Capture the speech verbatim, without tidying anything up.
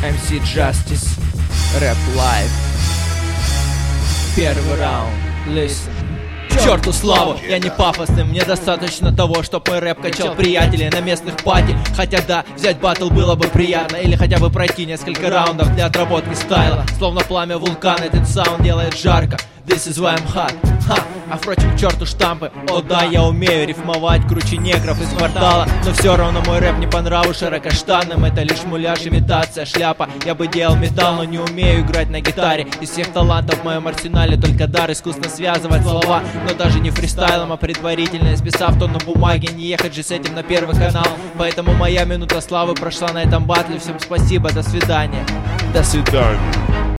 эм си Justice, Rap Live. Первый раунд, listen. К черту славу, я не пафосный, мне достаточно того, чтоб мой рэп качал приятелей на местных пати. Хотя да, взять баттл было бы приятно, или хотя бы пройти несколько раундов для отработки стайла. Словно пламя вулкана, этот саунд делает жарко. This is why I'm hot. Ха. А впрочем, к черту штампы. О да, я умею рифмовать круче негров из квартала. Но все равно мой рэп не по нраву широкоштанным. Это лишь муляж, имитация, шляпа. Я бы делал металл, но не умею играть на гитаре. Из всех талантов в моем арсенале только дар искусно связывать слова. Но даже не фристайлом, а предварительно исписав то на бумаге. Не ехать же с этим на первый канал. Поэтому моя минута славы прошла на этом батле. Всем спасибо, до свидания. До свидания.